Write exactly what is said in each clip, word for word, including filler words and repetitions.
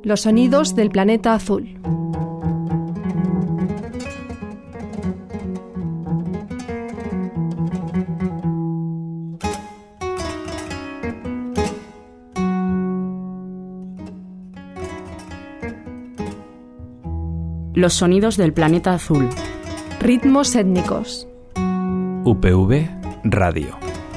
Los sonidos del planeta azul. Los sonidos del planeta azul. Ritmos étnicos. U P V Radio.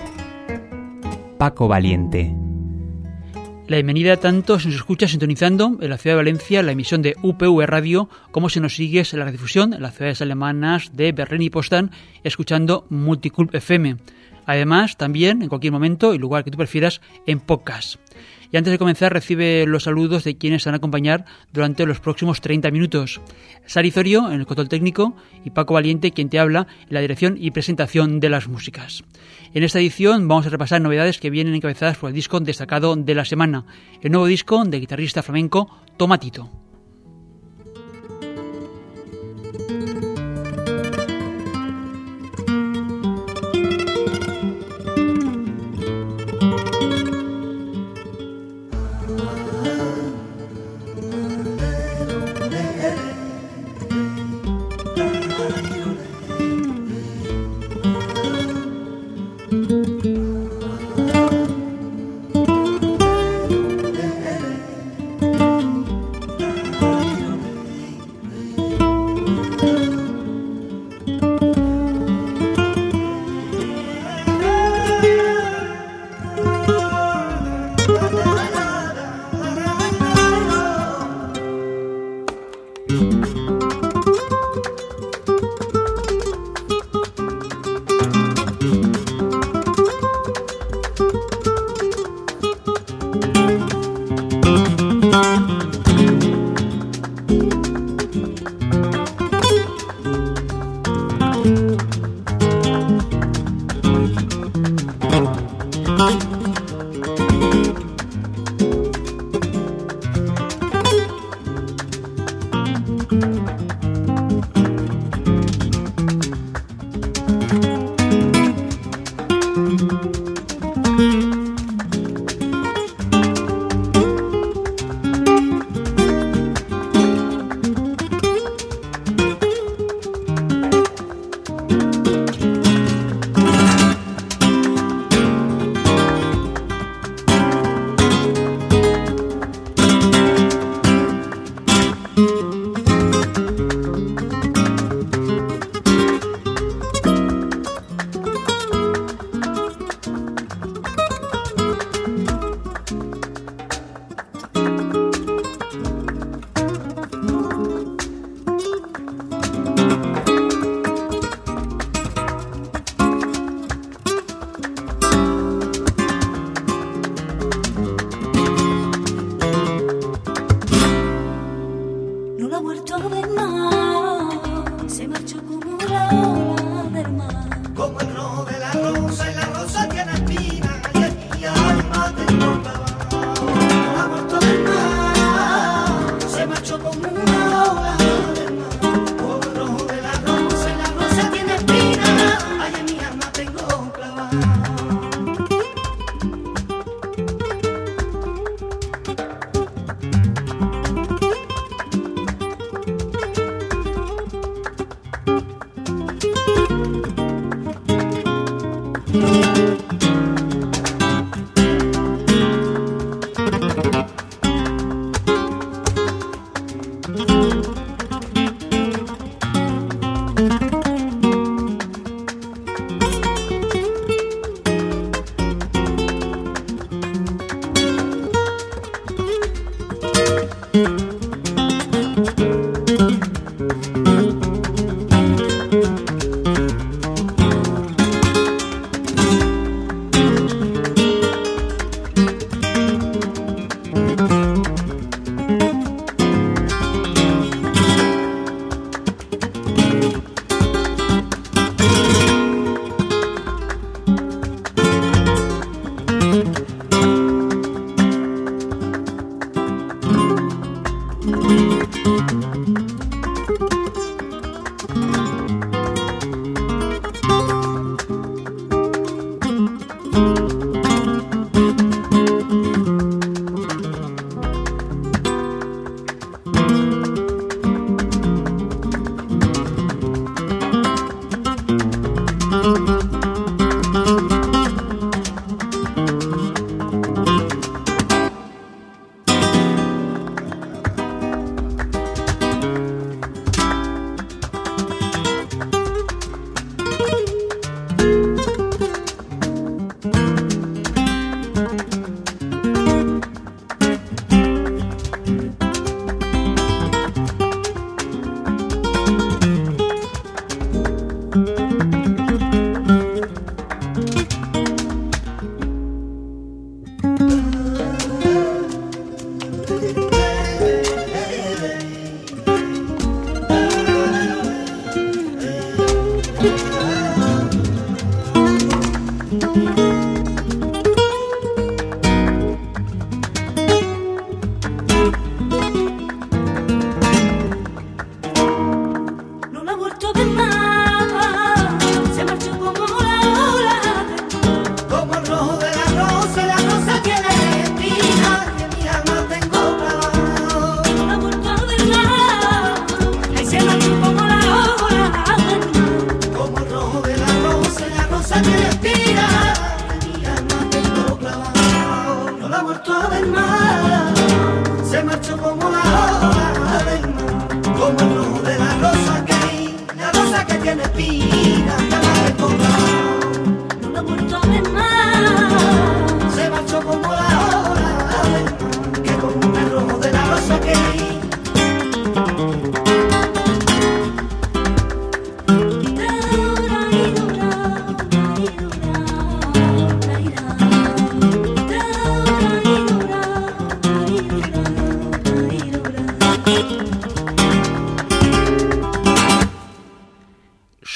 Paco Valiente. La bienvenida a tantos nos escucha sintonizando en la ciudad de Valencia la emisión de U P V Radio, como si nos sigues en la redifusión en las ciudades alemanas de Berlín y Potsdam, escuchando Multiculp F M. Además, también, en cualquier momento y lugar que tú prefieras, en podcast. Y antes de comenzar, recibe los saludos de quienes se van a acompañar durante los próximos treinta minutos. Sari Zorio, en el control técnico, y Paco Valiente, quien te habla en la dirección y presentación de las músicas. En esta edición vamos a repasar novedades que vienen encabezadas por el disco destacado de la semana, el nuevo disco del guitarrista flamenco Tomatito.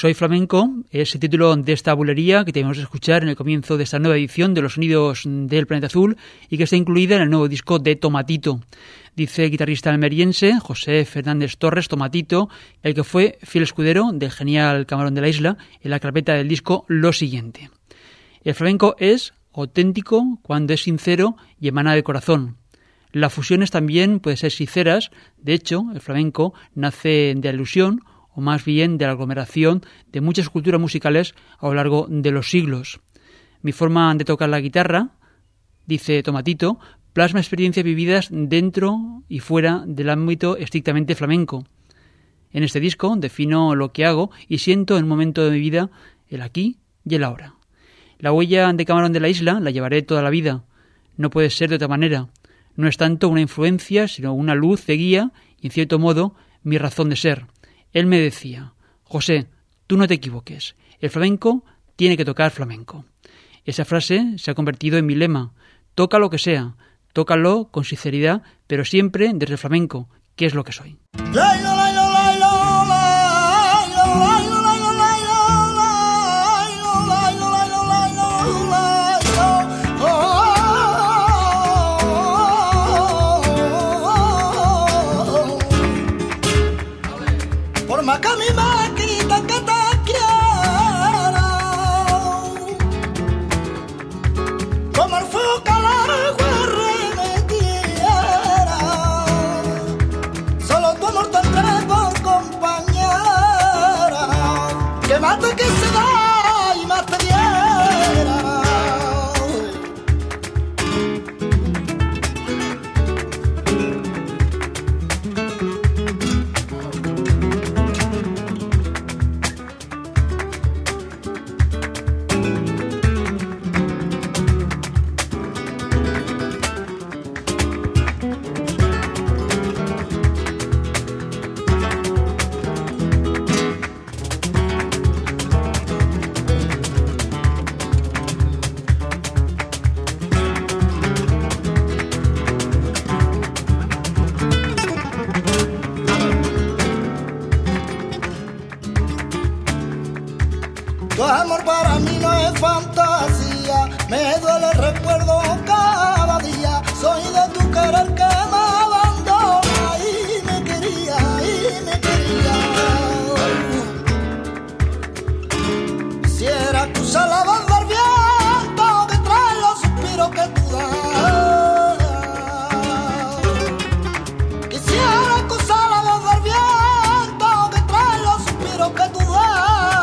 Soy flamenco es el título de esta bulería que tenemos que escuchar en el comienzo de esta nueva edición de los sonidos del Planeta Azul y que está incluida en el nuevo disco de Tomatito. Dice el guitarrista almeriense José Fernández Torres Tomatito, el que fue fiel escudero del genial Camarón de la Isla, en la carpeta del disco lo siguiente: el flamenco es auténtico cuando es sincero y emana del corazón. Las fusiones también pueden ser sinceras. De hecho, el flamenco nace de alusión, o más bien de la aglomeración de muchas culturas musicales a lo largo de los siglos. Mi forma de tocar la guitarra, dice Tomatito, plasma experiencias vividas dentro y fuera del ámbito estrictamente flamenco. En este disco defino lo que hago y siento en un momento de mi vida, el aquí y el ahora. La huella de Camarón de la Isla la llevaré toda la vida. No puede ser de otra manera. No es tanto una influencia, sino una luz de guía y, en cierto modo, mi razón de ser. Él me decía: José, tú no te equivoques. El flamenco tiene que tocar flamenco. Esa frase se ha convertido en mi lema. Toca lo que sea, tócalo con sinceridad, pero siempre desde el flamenco, que es lo que soy. Tu amor para mí no es fantasía, me duele el recuerdo cada día. Soy de tu querer que me abandona y me quería, y me quería. Quisiera cruzar la banda del viento que trae los suspiros que tú das. Quisiera cruzar la banda del viento que trae los suspiros que tú das.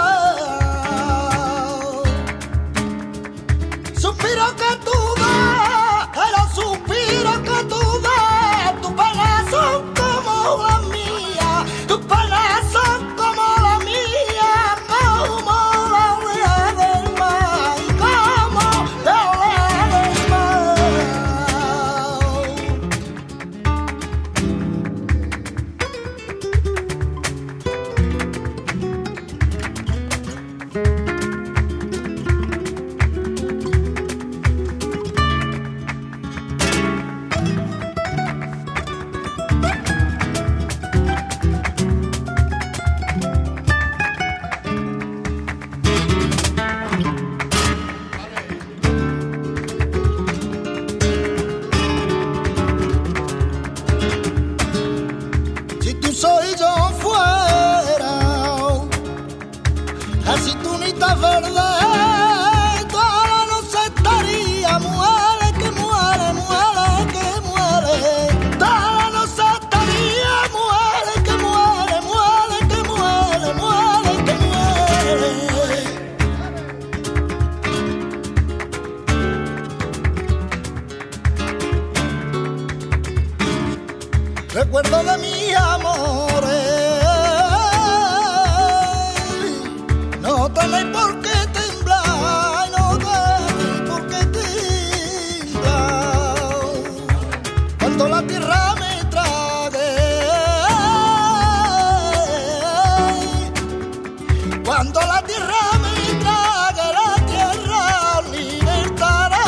Suspiro que tú das, el suspiro que tú das. Tus penas son como las mías, tus penas son como las mías, como la orilla del mar, y como la orilla del mar. Si tú soy yo fuera, así tú ni estás verde, toda la noche estaría, muere que muere, muere que muere, toda la noche estaría, muere que muere, muere que muere, muere que muere. Recuerdo de mis amores, no tenéis por qué temblar, no tenéis por qué temblar. Cuando la tierra me trague, cuando la tierra me trague, la tierra libertará.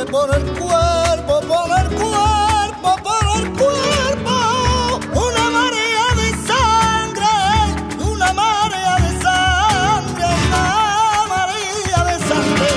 por el cuerpo, por el cuerpo, por el cuerpo. Una marea de sangre, una marea de sangre, una marea de sangre.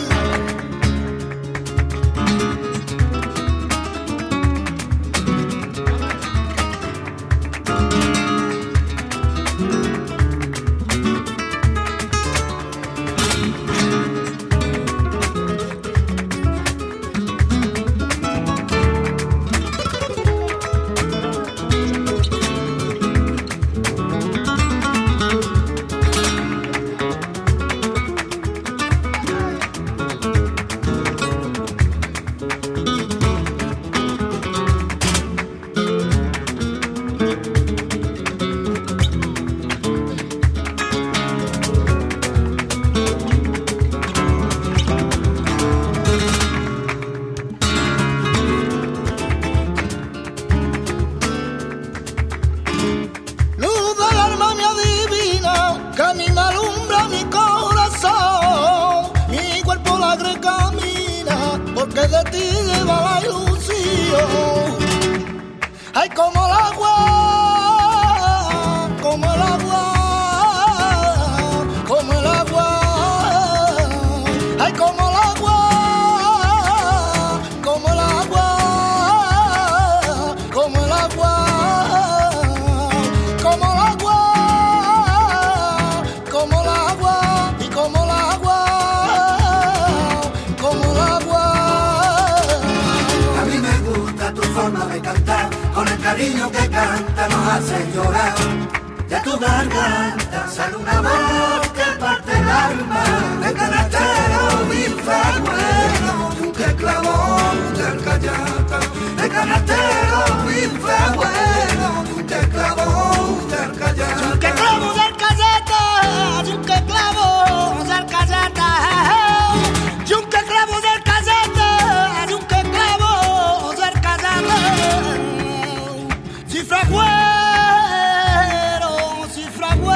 Ay, como el agua, como el agua, como el agua. Ay, como el agua, como el agua, como el agua, como el agua, como el agua y como el agua, como el agua. A mí me gusta tu forma de cantar, con el cariño que canta nos hace llorar. De tu garganta sale una voz que parte el alma. De canastero mi bueno, y un que clavó del callata. De canastero mi bueno, y un que clavó del callata. Y un que clavo del callata, y un que clavo del callata. Y un que clavo del callata, y un que clavo del callata. Cifragüero, cifragüero,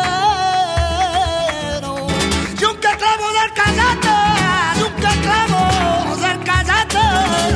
y un que clavo del callate, y un que clavo del callate.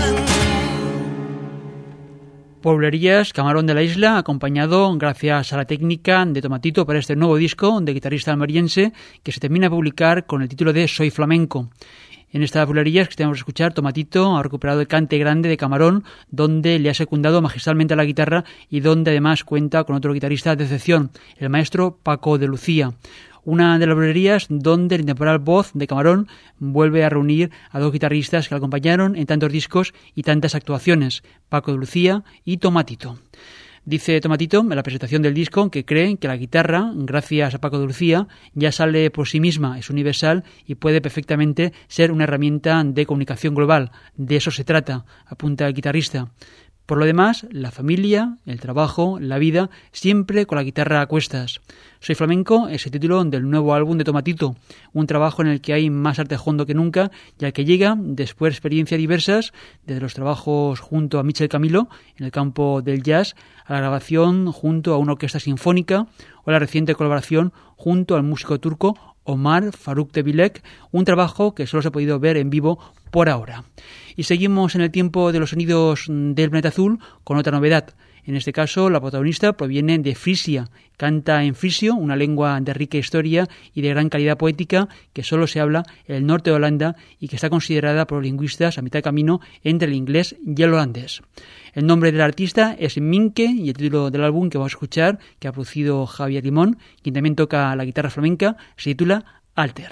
Pueblerías, Camarón de la Isla, acompañado gracias a la técnica de Tomatito para este nuevo disco de guitarrista almeriense que se termina de publicar con el título de Soy Flamenco. En esta Pueblerías que tenemos que escuchar, Tomatito ha recuperado el cante grande de Camarón, donde le ha secundado magistralmente a la guitarra y donde además cuenta con otro guitarrista de excepción, el maestro Paco de Lucía. Una de las Pueblerías donde la intemporal voz de Camarón vuelve a reunir a dos guitarristas que le acompañaron en tantos discos y tantas actuaciones, Paco de Lucía y Tomatito. Dice Tomatito en la presentación del disco que cree que la guitarra, gracias a Paco de Lucía, ya sale por sí misma, es universal y puede perfectamente ser una herramienta de comunicación global. De eso se trata, apunta el guitarrista. Por lo demás, la familia, el trabajo, la vida, siempre con la guitarra a cuestas. Soy Flamenco es el título del nuevo álbum de Tomatito, un trabajo en el que hay más arte hondo que nunca, ya que llega después de experiencias diversas, desde los trabajos junto a Michel Camilo en el campo del jazz, a la grabación junto a una orquesta sinfónica o la reciente colaboración junto al músico turco Omar Faruk Tebilek, un trabajo que solo se ha podido ver en vivo por ahora. Y seguimos en el tiempo de los sonidos del planeta azul con otra novedad. En este caso, la protagonista proviene de Frisia. Canta en frisio, una lengua de rica historia y de gran calidad poética que solo se habla en el norte de Holanda y que está considerada por los lingüistas a mitad de camino entre el inglés y el holandés. El nombre del artista es Minke y el título del álbum que vamos a escuchar, que ha producido Javier Limón, quien también toca la guitarra flamenca, se titula Alter.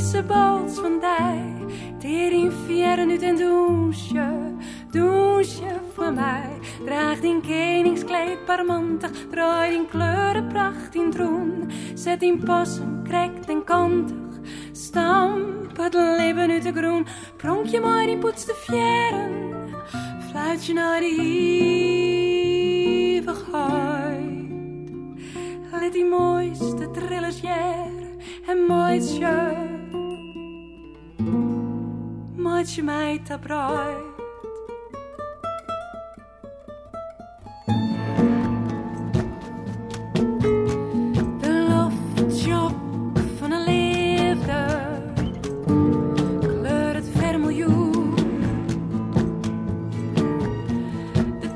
deze bols van die, die vieren uit en douche, douche voor mij. Draag die koningskleed parmantig, draai die kleurenpracht in troon. Zet die passen, krekt en kantig, stamp het leven uit de groen. Pronk je maar die poets de vieren, fluit je naar de eeuwigheid. Let die mooiste trillers jaar en mooitje, mooitje mij te bruid. De loftjob van een liefde kleur het vermiljoen. De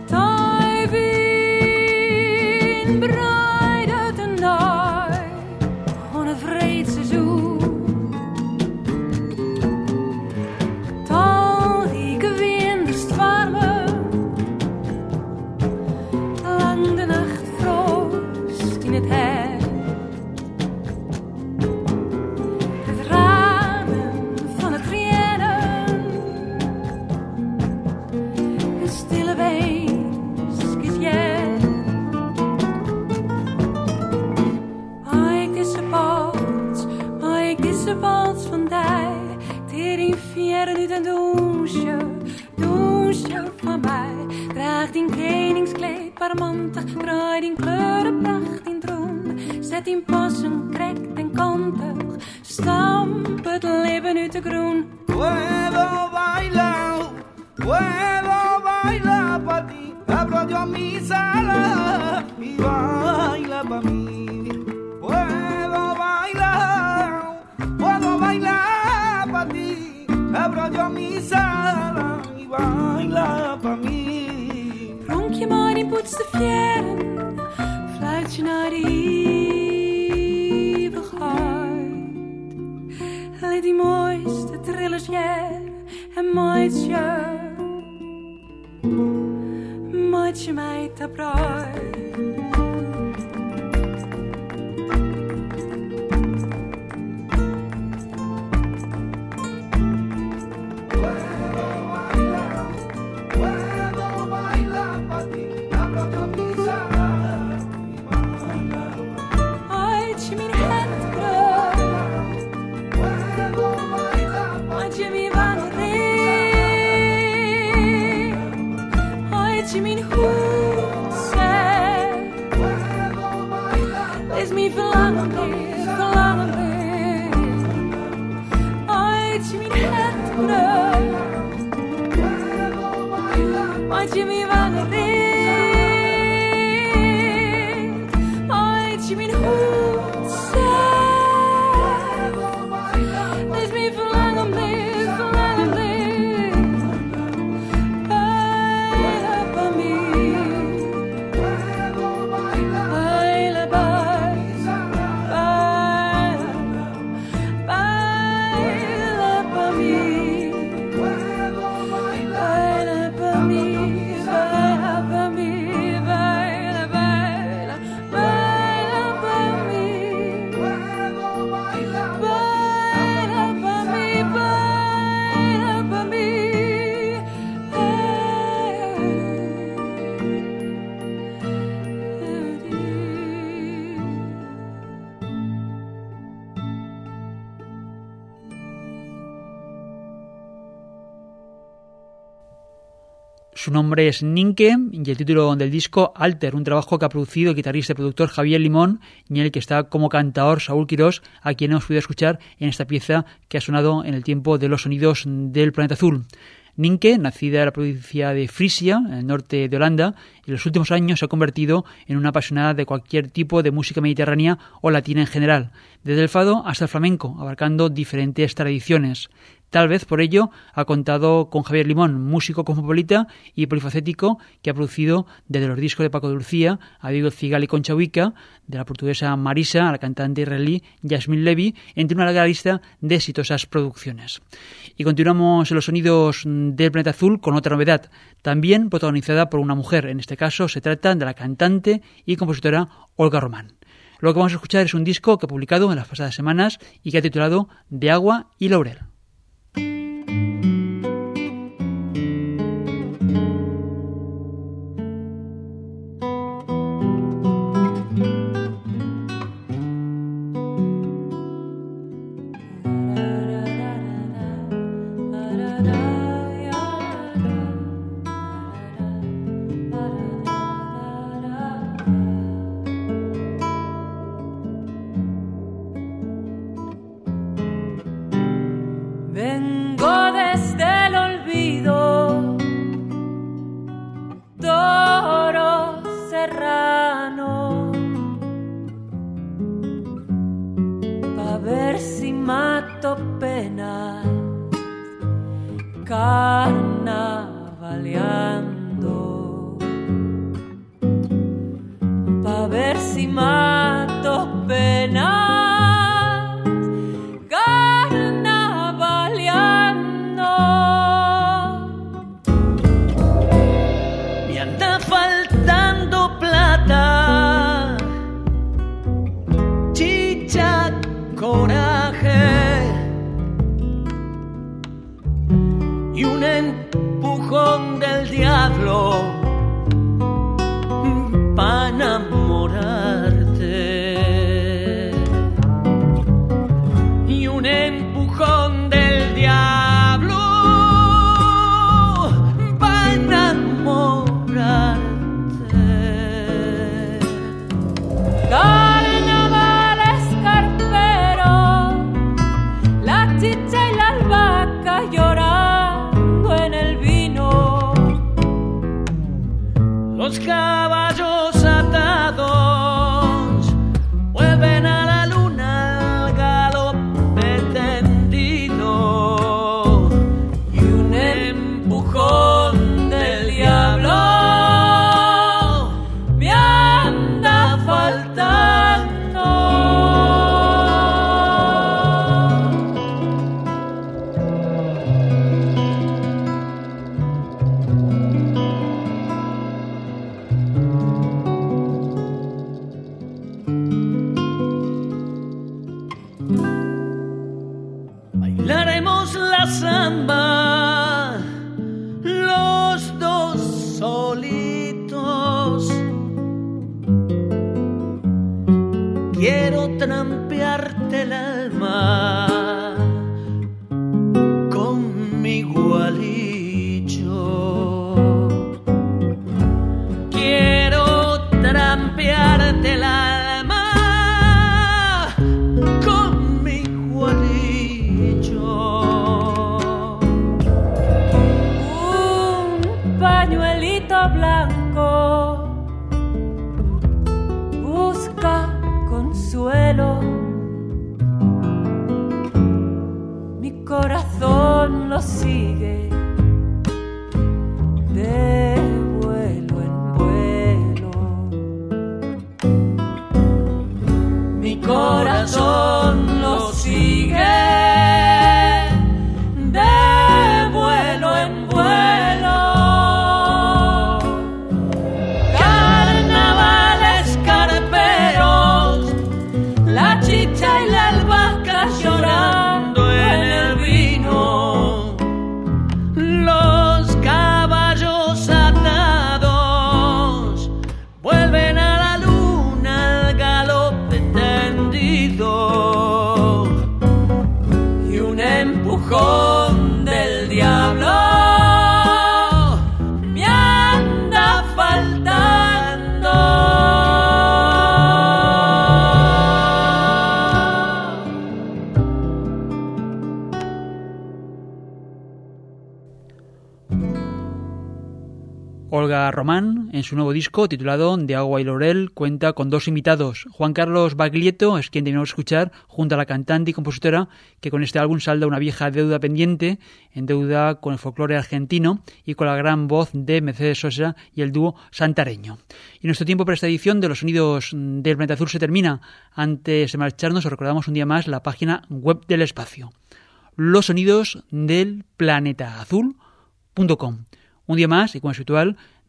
tuivin bruid uit de naai van een vreed seizoen. Talrijke wind is het warme, lang de nacht frost in het her. Het ramen van het trainen, een stille weeskes jij. Maar ik is een boot, maar ik is een boot van die, die vieren uit een douche, douche van mij. Draag die koningskleed parmantig, draai die kleurenpracht in troon. Zet die passen, krekt en kantig, stamp het leven uit de groen. Puedo bailar, puedo bailar pa' ti. Abro yo mi sala y baila pa' mí. Puedo bailar, puedo bailar pa' ti. Abro yo mi sala y baila pa' mí. Pronk je maar die poets de vieren, fluit je naar de eeuwigheid. Let die mooiste trillers jaar en mooitje, mooitje mij te bruid. Puedo bailar pa' ti. Abro yo mi sala y baila pa' mí. Ooit je mijn het brood, Puedo bailar pa' ooit je mijn wandeling, ooit je mijn goed zijn. Puedo bailar, Lees me verlangen weer, verlangen weer. Ooit je mijn het brood, puedo bailar, ooit je mijn wandeling, ooit je mijn goed zijn. Lees me verlangen weer, verlangen weer. Baila pa' mí, puedo bailar, baila, baila, baila, baila pa' mí. puedo bailar, Baila pa' mí, baila pa' mí, baila, baila, baila pa' mí. puedo bailar, Baila pa' mí, baila pa' mí. Su nombre es Ninke y el título del disco Alter, un trabajo que ha producido el guitarrista y productor Javier Limón y en el que está como cantador Saúl Quirós, a quien hemos podido escuchar en esta pieza que ha sonado en el tiempo de los sonidos del Planeta Azul. Ninke, nacida en la provincia de Frisia, en el norte de Holanda, en los últimos años se ha convertido en una apasionada de cualquier tipo de música mediterránea o latina en general, desde el fado hasta el flamenco, abarcando diferentes tradiciones. Tal vez por ello ha contado con Javier Limón, músico cosmopolita y polifacético que ha producido desde los discos de Paco de Lucía, a Diego Cigal y Concha Huica, de la portuguesa Marisa a la cantante israelí Yasmine Levy, entre una larga lista de exitosas producciones. Y continuamos en los sonidos del Planeta Azul con otra novedad, también protagonizada por una mujer. En este caso se trata de la cantante y compositora Olga Román. Lo que vamos a escuchar es un disco que ha publicado en las pasadas semanas y que ha titulado De agua y laurel. Carnavaleando, pa' ver si mato penas, carnavaleando. Me anda faltando plata, chicha, coraje y un empujón del diablo para enamorarte, y un empujón del diablo para enamorarte. Carnaval escarpero, la chicha y la albahaca llorando en el vino, los caballos atados vuelven a la luna al galope tendido, y un empujón del diablo me anda faltando. bailaremos la samba los dos solitos. Quiero trampearte el alma con mi gualicho. Quiero trampearte el alma con mi gualicho. Un pañuelito blanco busca consuelo, mi corazón lo sigue de vuelo en vuelo, mi corazón lo sigue de vuelo en vuelo. Carnavales carperos, la chicha y la albahaca llorando en el vino, Los caballos atados vuelven a la luna al galope tendido, y un empujón del diablo me anda faltando. Olga Román, en su nuevo disco titulado De agua y laurel, cuenta con dos invitados. Juan Carlos Baglietto es quien debemos escuchar junto a la cantante y compositora que con este álbum salda una vieja deuda pendiente, en deuda con el folclore argentino y con la gran voz de Mercedes Sosa y el dúo santareño. Y nuestro tiempo para esta edición de Los Sonidos del Planeta Azul se termina. Antes de marcharnos os recordamos un día más la página web del espacio, los sonidos del planeta azul punto com. Un día más, y como es habitual,